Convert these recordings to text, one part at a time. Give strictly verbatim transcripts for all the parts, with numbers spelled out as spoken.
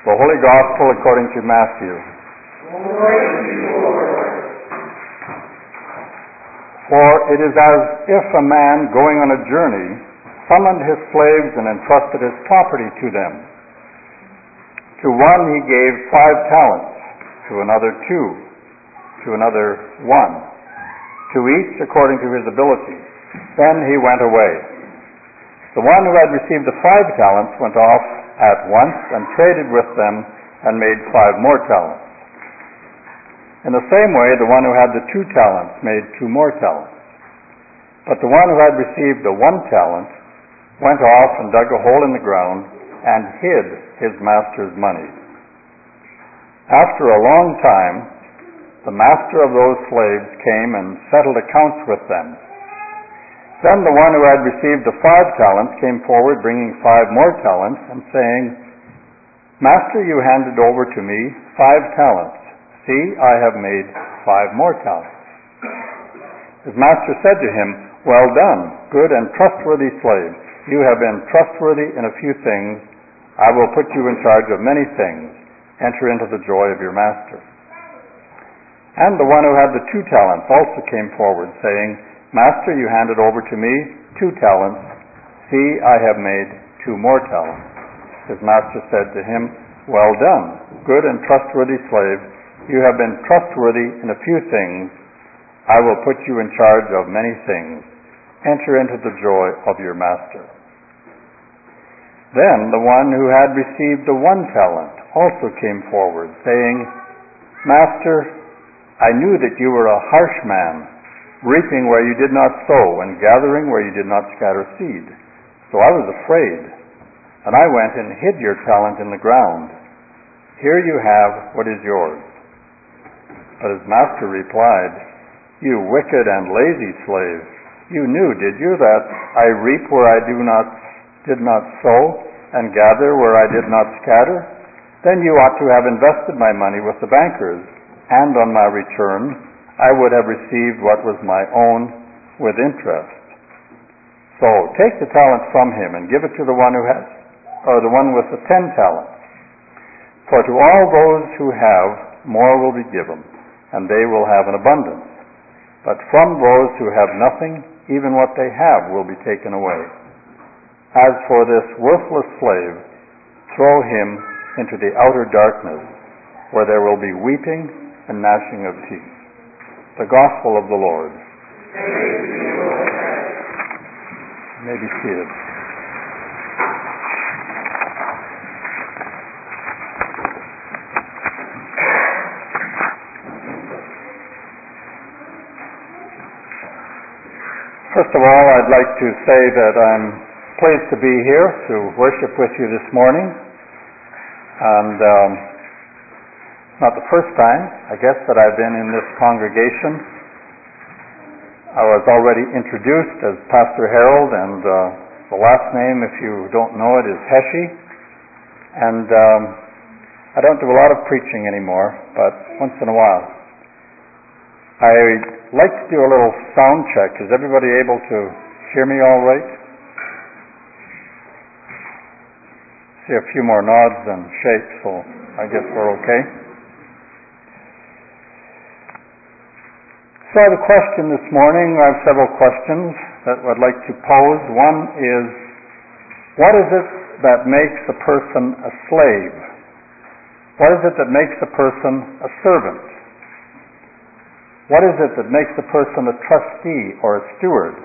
The Holy Gospel according to Matthew. Glory to you, Lord. For it is as if a man going on a journey summoned his slaves and entrusted his property to them. To one he gave five talents, to another two, to another one, to each according to his ability. Then he went away. The one who had received the five talents went off at once and traded with them and made five more talents. In the same way, the one who had the two talents made two more talents. But the one who had received the one talent went off and dug a hole in the ground and hid his master's money. After a long time, the master of those slaves came and settled accounts with them. Then the one who had received the five talents came forward, bringing five more talents, and saying, Master, you handed over to me five talents. See, I have made five more talents. His master said to him, Well done, good and trustworthy slave. You have been trustworthy in a few things. I will put you in charge of many things. Enter into the joy of your master. And the one who had the two talents also came forward, saying, Master, you handed over to me two talents. See, I have made two more talents. His master said to him, Well done, good and trustworthy slave. You have been trustworthy in a few things. I will put you in charge of many things. Enter into the joy of your master. Then the one who had received the one talent also came forward, saying, Master, I knew that you were a harsh man, reaping where you did not sow, and gathering where you did not scatter seed. So I was afraid, and I went and hid your talent in the ground. Here you have what is yours. But his master replied, You wicked and lazy slave, you knew, did you, that I reap where I do not, did not sow, and gather where I did not scatter? Then you ought to have invested my money with the bankers, and on my return I would have received what was my own with interest. So take the talent from him and give it to the one who has, or the one with the ten talents. For to all those who have, more will be given, and they will have an abundance. But from those who have nothing, even what they have will be taken away. As for this worthless slave, throw him into the outer darkness, where there will be weeping and gnashing of teeth. The Gospel of the Lord. You may be seated. First of all, I'd like to say that I'm pleased to be here to worship with you this morning. And um, not the first time, I guess, that I've been in this congregation. I was already introduced as Pastor Harold, and uh, the last name, if you don't know it, is Heshe. And um, I don't do a lot of preaching anymore, but once in a while. I like to do a little sound check. Is everybody able to hear me all right? See a few more nods and shakes, so I guess we're okay. So I have a question this morning. I have several questions that I'd like to pose. One is, what is it that makes a person a slave? What is it that makes a person a servant? What is it that makes a person a trustee or a steward?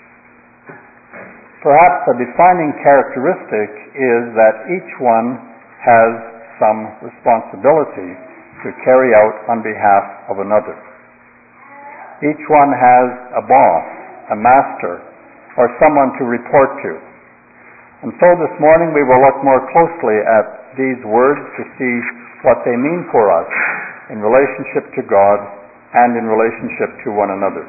Perhaps a defining characteristic is that each one has some responsibility to carry out on behalf of another. Each one has a boss, a master, or someone to report to. And so this morning we will look more closely at these words to see what they mean for us in relationship to God and in relationship to one another.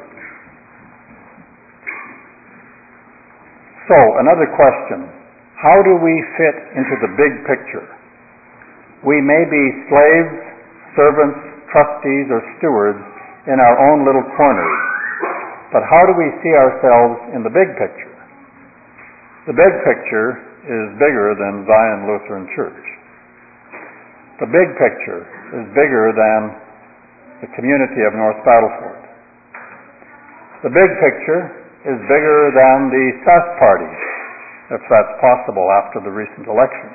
So, another question. How do we fit into the big picture? We may be slaves, servants, trustees, or stewards in our own little corners. But how do we see ourselves in the big picture? The big picture is bigger than Zion Lutheran Church. The big picture is bigger than the community of North Battleford. The big picture is bigger than the Sask Party, if that's possible after the recent election.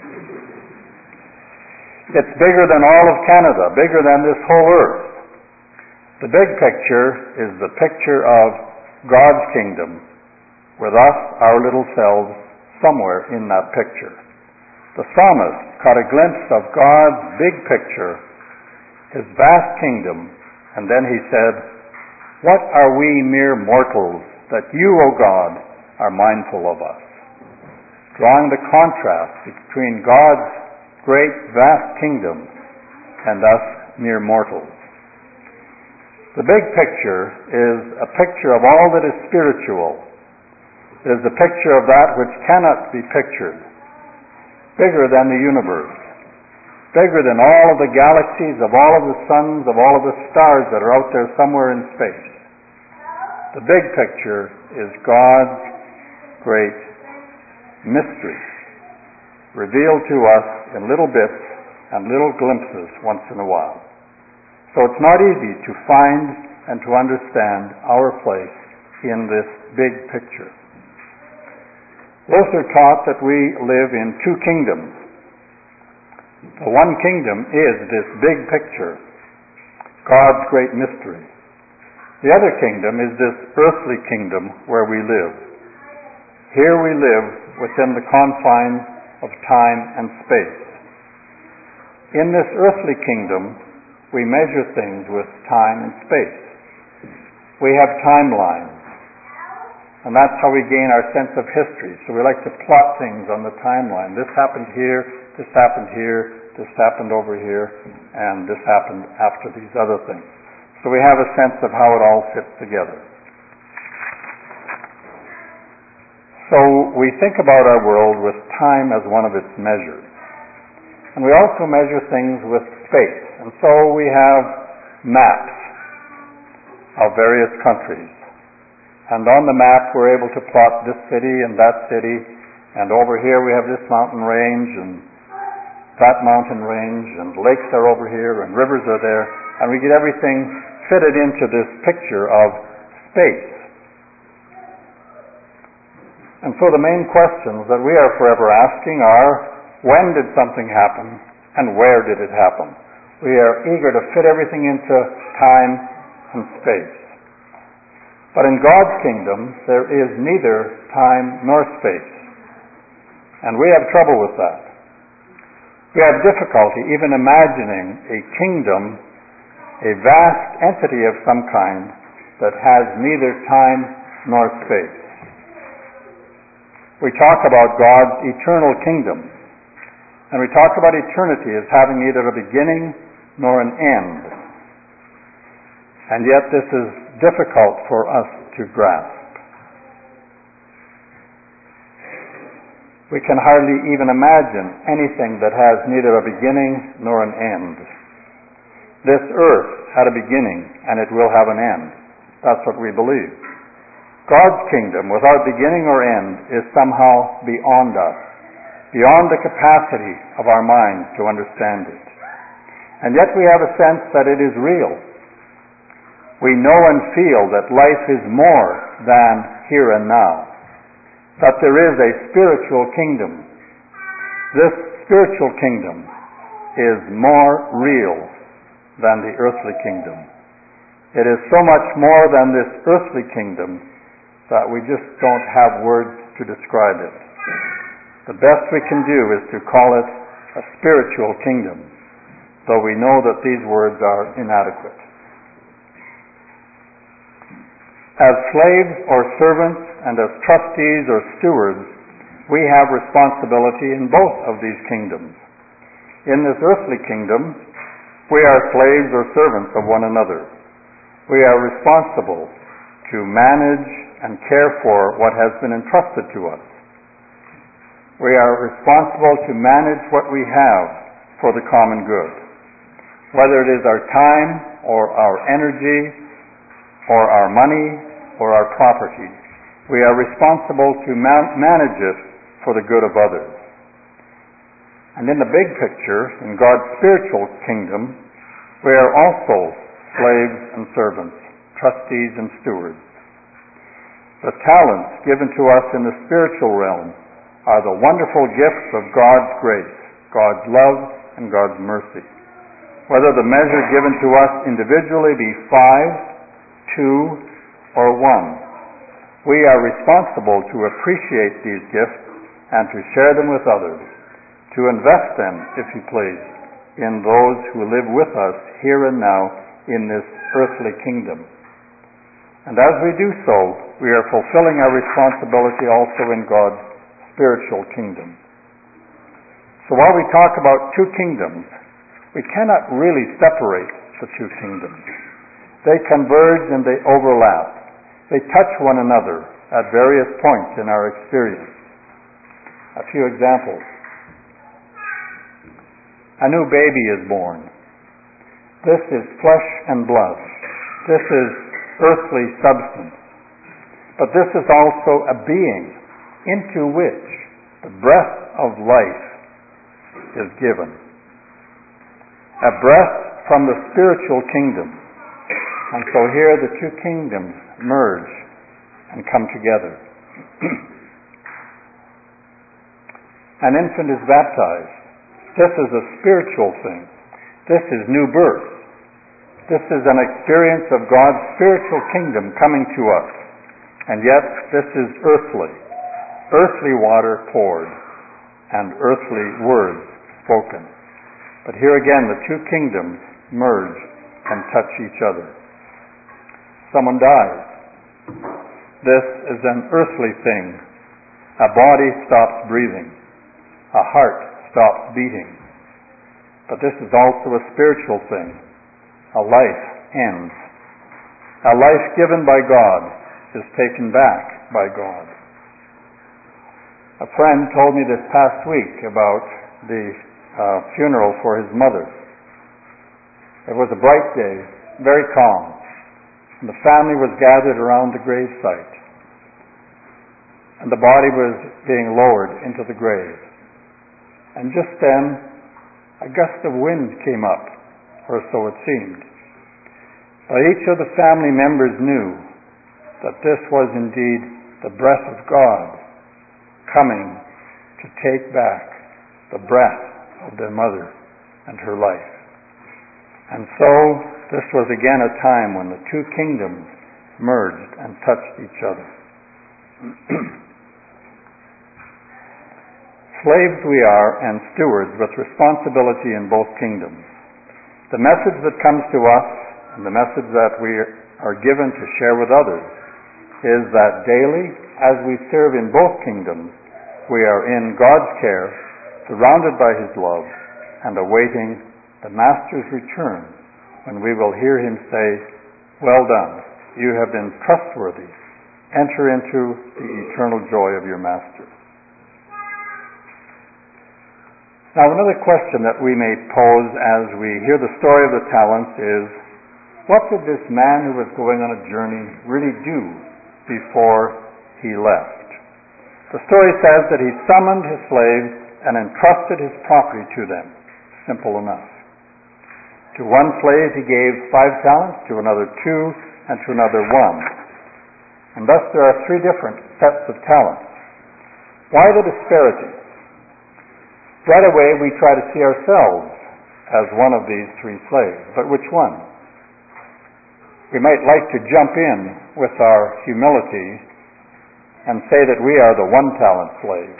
It's bigger than all of Canada, bigger than this whole earth. The big picture is the picture of God's kingdom, with us, our little selves, somewhere in that picture. The psalmist caught a glimpse of God's big picture, his vast kingdom, and then he said, "What are we mere mortals that you, O God, are mindful of us?" Drawing the contrast between God's great, vast kingdom and us mere mortals. The big picture is a picture of all that is spiritual. It is a picture of that which cannot be pictured. Bigger than the universe. Bigger than all of the galaxies, of all of the suns, of all of the stars that are out there somewhere in space. The big picture is God's great mystery, revealed to us in little bits and little glimpses once in a while. So it's not easy to find and to understand our place in this big picture. Luther taught that we live in two kingdoms. The one kingdom is this big picture, God's great mystery. The other kingdom is this earthly kingdom where we live. Here we live within the confines of time and space. In this earthly kingdom, we measure things with time and space. We have timelines, and that's how we gain our sense of history. So we like to plot things on the timeline. This happened here, this happened here, this happened over here, and this happened after these other things. So we have a sense of how it all fits together. So we think about our world with time as one of its measures. And we also measure things with space. And so we have maps of various countries. And on the map we're able to plot this city and that city, and over here we have this mountain range and that mountain range, and lakes are over here and rivers are there, and we get everything fitted into this picture of space. And so the main questions that we are forever asking are, when did something happen and where did it happen? We are eager to fit everything into time and space. But in God's kingdom, there is neither time nor space. And we have trouble with that. We have difficulty even imagining a kingdom, a vast entity of some kind that has neither time nor space. We talk about God's eternal kingdom, and we talk about eternity as having neither a beginning nor an end. And yet this is difficult for us to grasp. We can hardly even imagine anything that has neither a beginning nor an end. This earth had a beginning, and it will have an end. That's what we believe. God's kingdom, without beginning or end, is somehow beyond us, beyond the capacity of our minds to understand it. And yet we have a sense that it is real. We know and feel that life is more than here and now, that there is a spiritual kingdom. This spiritual kingdom is more real than the earthly kingdom. It is so much more than this earthly kingdom that we just don't have words to describe it. The best we can do is to call it a spiritual kingdom, though we know that these words are inadequate. As slaves or servants and as trustees or stewards, we have responsibility in both of these kingdoms. In this earthly kingdom, we are slaves or servants of one another. We are responsible to manage and care for what has been entrusted to us. We are responsible to manage what we have for the common good, whether it is our time or our energy or our money or our property. We are responsible to man- manage it for the good of others. And in the big picture, in God's spiritual kingdom, we are also slaves and servants, trustees and stewards. The talents given to us in the spiritual realm are the wonderful gifts of God's grace, God's love, and God's mercy. Whether the measure given to us individually be five, two, or one, we are responsible to appreciate these gifts and to share them with others, to invest them, if you please, in those who live with us here and now in this earthly kingdom. And as we do so, we are fulfilling our responsibility also in God's spiritual kingdom. So while we talk about two kingdoms, we cannot really separate the two kingdoms. They converge and they overlap. They touch one another at various points in our experience. A few examples. A new baby is born. This is flesh and blood. This is earthly substance. But this is also a being into which the breath of life is given. A breath from the spiritual kingdom. And so here the two kingdoms merge and come together. An infant is baptized. This is a spiritual thing. This is new birth. This is an experience of God's spiritual kingdom coming to us. And yet this is earthly. Earthly water poured and earthly words spoken. But here again the two kingdoms merge and touch each other. Someone dies. This is an earthly thing. A body stops breathing. A heart stops beating. But this is also a spiritual thing. A life ends. A life given by God is taken back by God. A friend told me this past week about the uh, funeral for his mother. It was a bright day, very calm, and the family was gathered around the gravesite, and the body was being lowered into the grave. And just then, a gust of wind came up, or so it seemed. But each of the family members knew that this was indeed the breath of God coming to take back the breath of their mother and her life. And so, this was again a time when the two kingdoms merged and touched each other. Slaves we are and stewards with responsibility in both kingdoms. The message that comes to us and the message that we are given to share with others is that daily, as we serve in both kingdoms, we are in God's care, surrounded by His love, and awaiting the Master's return, when we will hear Him say, "Well done, you have been trustworthy. Enter into the eternal joy of your Master." Now, another question that we may pose as we hear the story of the talents is, what did this man who was going on a journey really do before he left? The story says that he summoned his slaves and entrusted his property to them. Simple enough. To one slave he gave five talents, to another two, and to another one. And thus there are three different sets of talents. Why the disparity? Right away we try to see ourselves as one of these three slaves. But which one? We might like to jump in with our humility and say that we are the one-talent slave.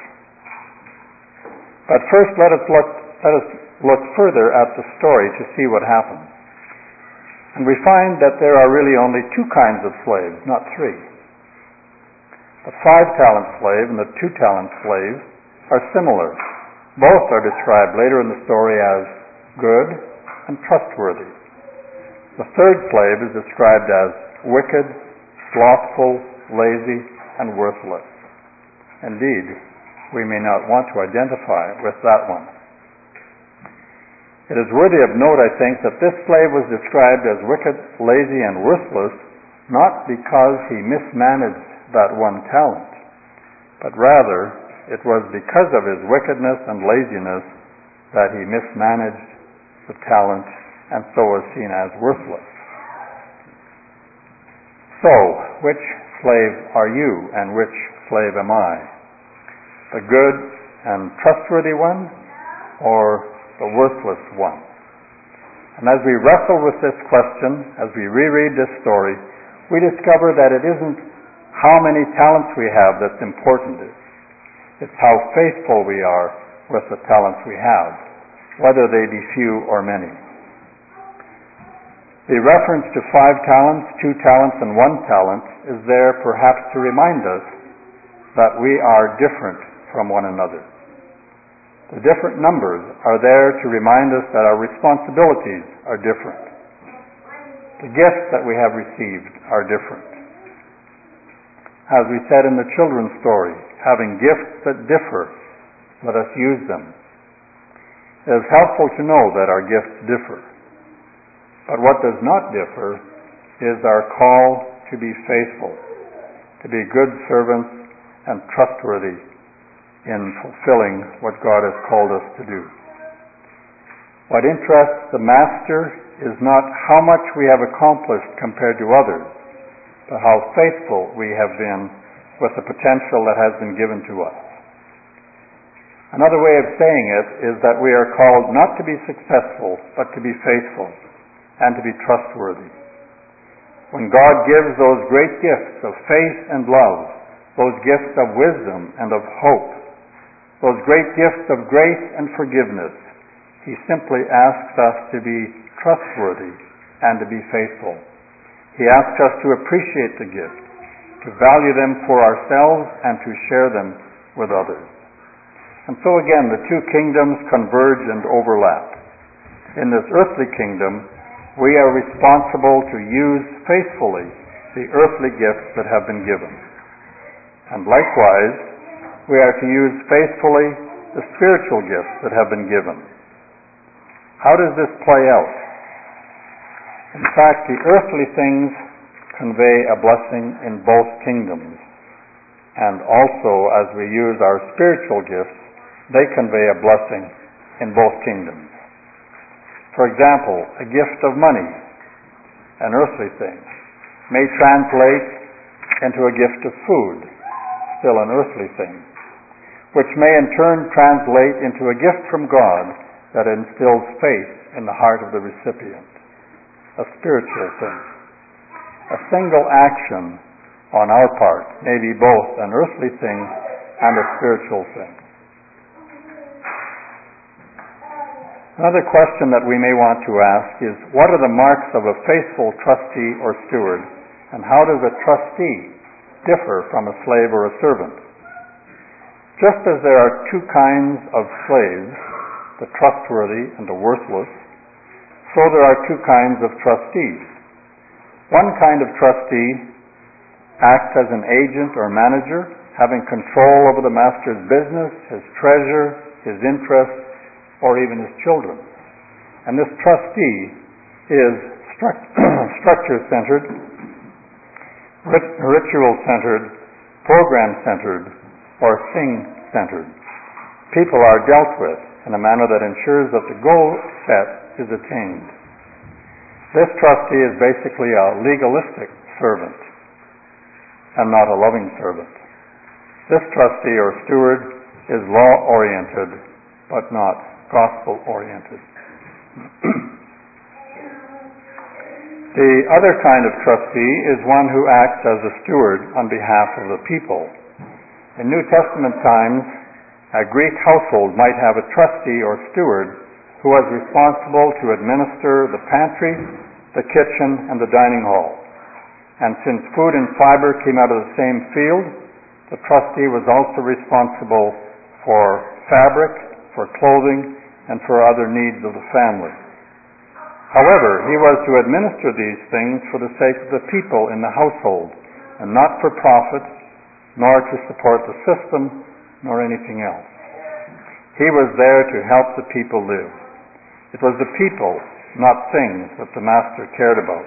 But first let us look, let us look further at the story to see what happened. And we find that there are really only two kinds of slaves, not three. The five-talent slave and the two-talent slave are similar. Both are described later in the story as good and trustworthy. The third slave is described as wicked, slothful, lazy, and worthless. Indeed, we may not want to identify with that one. It is worthy of note, I think, that this slave was described as wicked, lazy, and worthless not because he mismanaged that one talent, but rather it was because of his wickedness and laziness that he mismanaged the talent and so was seen as worthless. So, which slave are you and which slave am I? The good and trustworthy one or the worthless one? And as we wrestle with this question, as we reread this story, we discover that it isn't how many talents we have that's important. It's how faithful we are with the talents we have, whether they be few or many. The reference to five talents, two talents, and one talent is there perhaps to remind us that we are different from one another. The different numbers are there to remind us that our responsibilities are different. The gifts that we have received are different. As we said in the children's story, having gifts that differ, let us use them. It is helpful to know that our gifts differ. But what does not differ is our call to be faithful, to be good servants and trustworthy in fulfilling what God has called us to do. What interests the Master is not how much we have accomplished compared to others, but how faithful we have been with the potential that has been given to us. Another way of saying it is that we are called not to be successful, but to be faithful and to be trustworthy. When God gives those great gifts of faith and love, those gifts of wisdom and of hope, those great gifts of grace and forgiveness, He simply asks us to be trustworthy and to be faithful. He asks us to appreciate the gifts, to value them for ourselves and to share them with others. And so again, the two kingdoms converge and overlap. In this earthly kingdom, we are responsible to use faithfully the earthly gifts that have been given. And likewise, we are to use faithfully the spiritual gifts that have been given. How does this play out? In fact, the earthly things convey a blessing in both kingdoms. And also, as we use our spiritual gifts, they convey a blessing in both kingdoms. For example, a gift of money, an earthly thing, may translate into a gift of food, still an earthly thing, which may in turn translate into a gift from God that instills faith in the heart of the recipient, a spiritual thing. A single action on our part may be both an earthly thing and a spiritual thing. Another question that we may want to ask is, what are the marks of a faithful trustee or steward, and how does a trustee differ from a slave or a servant? Just as there are two kinds of slaves, the trustworthy and the worthless, so there are two kinds of trustees. One kind of trustee acts as an agent or manager, having control over the master's business, his treasure, his interests, or even his children. And this trustee is struct- structure-centered, rit- ritual-centered, program-centered, or thing-centered. People are dealt with in a manner that ensures that the goal set is attained. This trustee is basically a legalistic servant and not a loving servant. This trustee or steward is law-oriented but not gospel-oriented. The other kind of trustee is one who acts as a steward on behalf of the people. In New Testament times, a Greek household might have a trustee or steward who was responsible to administer the pantry, the kitchen, and the dining hall. And since food and fiber came out of the same field, the trustee was also responsible for fabric, for clothing, and for other needs of the family. However, he was to administer these things for the sake of the people in the household, and not for profit, nor to support the system, nor anything else. He was there to help the people live. It was the people, not things, that the master cared about.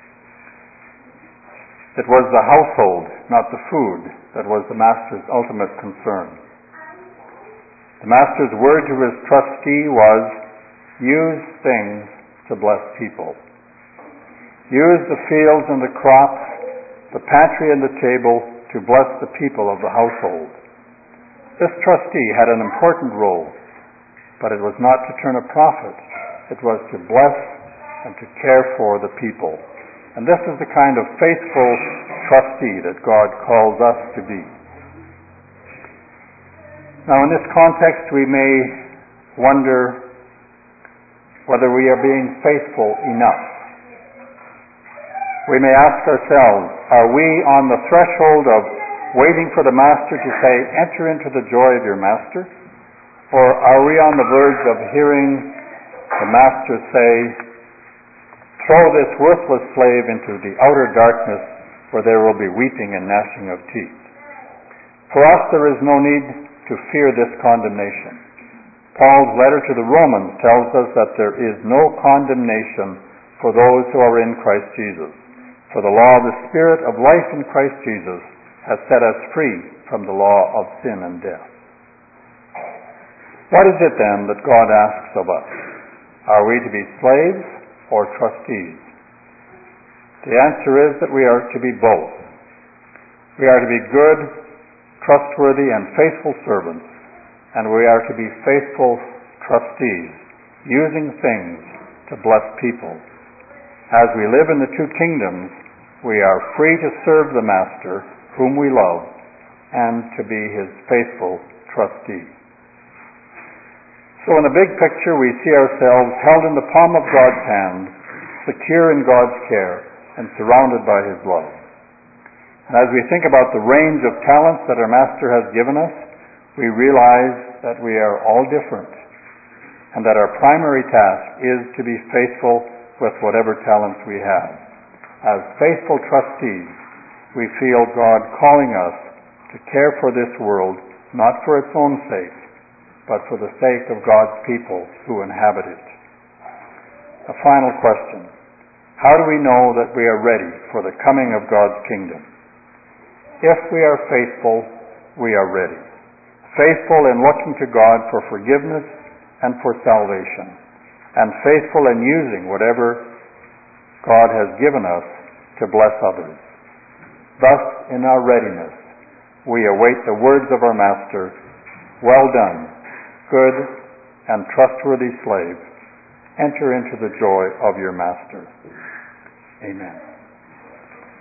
It was the household, not the food, that was the master's ultimate concern. The master's word to his trustee was, use things to bless people. Use the fields and the crops, the pantry and the table to bless the people of the household. This trustee had an important role, but it was not to turn a profit. It was to bless and to care for the people. And this is the kind of faithful trustee that God calls us to be. Now, in this context, we may wonder whether we are being faithful enough. We may ask ourselves, are we on the threshold of waiting for the master to say, enter into the joy of your master? Or are we on the verge of hearing the master say, throw this worthless slave into the outer darkness where there will be weeping and gnashing of teeth? For us, there is no need to fear this condemnation. Paul's letter to the Romans tells us that there is no condemnation for those who are in Christ Jesus. For the law of the Spirit of life in Christ Jesus has set us free from the law of sin and death. What is it then that God asks of us? Are we to be slaves or trustees? The answer is that we are to be both. We are to be good, trustworthy, and faithful servants, and we are to be faithful trustees, using things to bless people. As we live in the two kingdoms, we are free to serve the Master, whom we love, and to be his faithful trustee. So in the big picture, we see ourselves held in the palm of God's hand, secure in God's care, and surrounded by his love. And as we think about the range of talents that our Master has given us, we realize that we are all different, and that our primary task is to be faithful with whatever talents we have. As faithful trustees, we feel God calling us to care for this world, not for its own sake, but for the sake of God's people who inhabit it. A final question. How do we know that we are ready for the coming of God's kingdom? If we are faithful, we are ready. Faithful in looking to God for forgiveness and for salvation, and faithful in using whatever God has given us to bless others. Thus, in our readiness, we await the words of our Master, well done, good and trustworthy slave, enter into the joy of your Master. Amen.